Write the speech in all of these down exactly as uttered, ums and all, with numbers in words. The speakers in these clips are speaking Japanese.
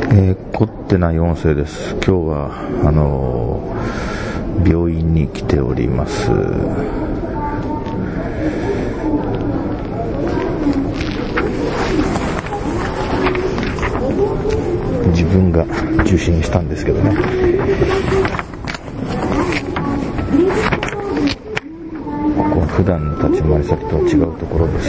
えー、凝ってない音声です。今日はあのー、病院に来ております。自分が受診したんですけどね。ここは普段の立ち回り先とは違うところです。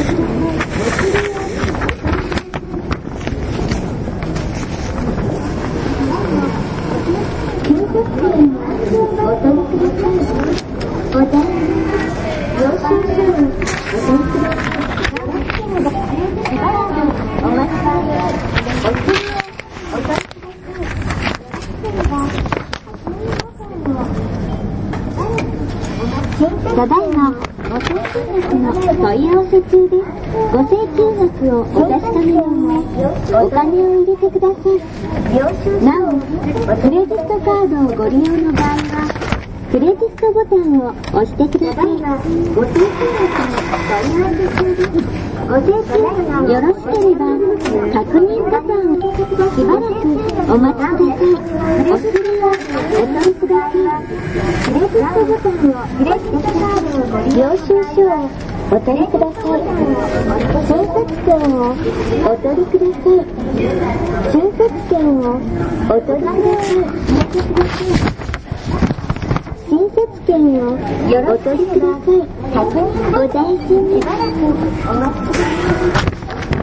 ただいまご請求額の問い合わせ中です。ご請求額をお確かめの上、お金を入れてください。なお、クレジットカードをご利用の場合はクレジットボタンを押してください。ご請求額の問い合わせ中です。ご請求額よろしければ確認ボタンをしばらくお待ちください。お釣りをお取りください。クレジットボタンをクレジットカードをご利用領収書をお取りください。診察券をお取りください。診察券をお取りください。診察券をお取りください。お大事にしばらくお待ちください。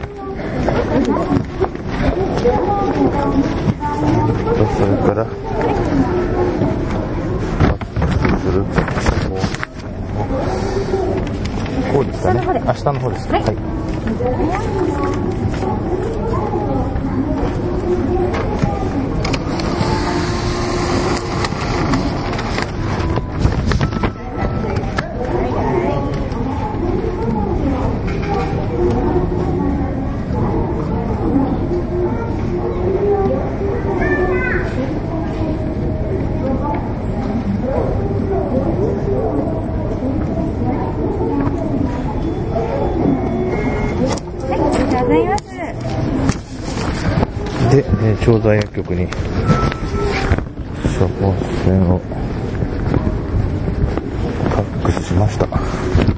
それからするこうですかね。あ、下の方です。はい、はい。で、えー、調剤薬局に処方箋をファックスしました。